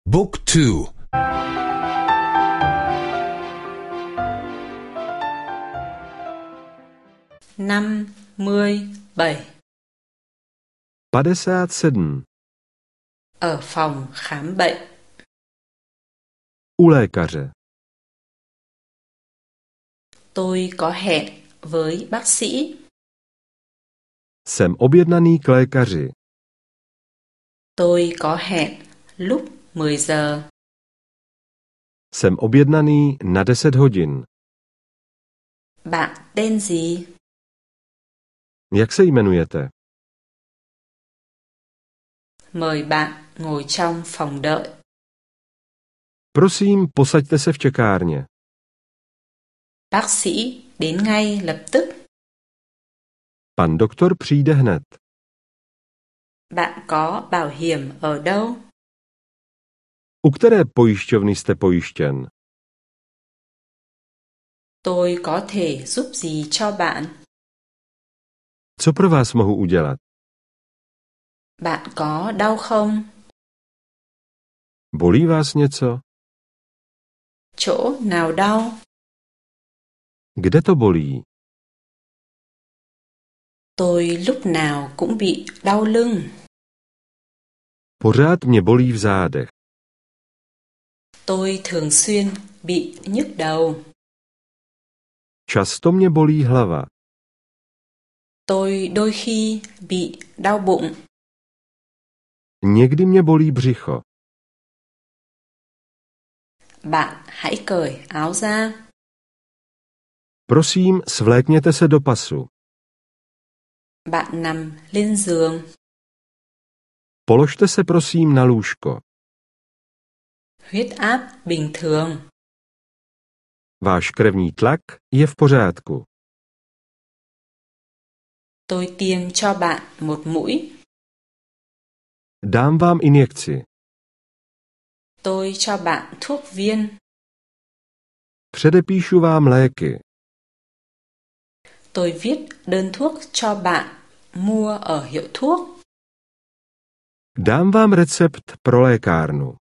Book 2. 57. 57. Ở phòng khám bệnh. U lékaře. Tôi có hẹn với bác sĩ. Jsem objednaný k lékaři. Tôi có hẹn lúc 10 giờ. Jsem objednaný na 10 hodin. Bạn tên gì? Jak se jmenujete? Mời bạn ngồi trong phòng đợi. Prosím, posaďte se v čekárně. Bác sĩ đến ngay lập tức. Pan doktor přijde hned. Bạn có bảo hiểm ở đâu? U které pojišťovny jste pojištěn? Tôi có thể giúp gì cho bạn? Co pro vás mohu udělat? Bạn có đau không? Bolí vás něco? Chỗ nào đau? Kde to bolí? Tôi lúc nào cũng bị đau lưng. Pořád mě bolí v zádech. Tôi thường xuyên bị nhức đầu. Často mě bolí hlava. Tôi đôi khi bị đau bụng. Někdy mě bolí břicho. Bạn hãy cởi áo ra. Prosím, svlékněte se do pasu. Bạn nằm lên giường. Položte se prosím na lůžko. Huyết áp bình thường. Váš krevní tlak je v pořádku. Tôi tiêm cho bạn một mũi. Dám vám injekci. Tôi cho bạn thuốc viên. Předepíšu vám léky. Tôi viết đơn thuốc cho bạn mua ở hiệu thuốc. Dám vám recept pro lékárnu.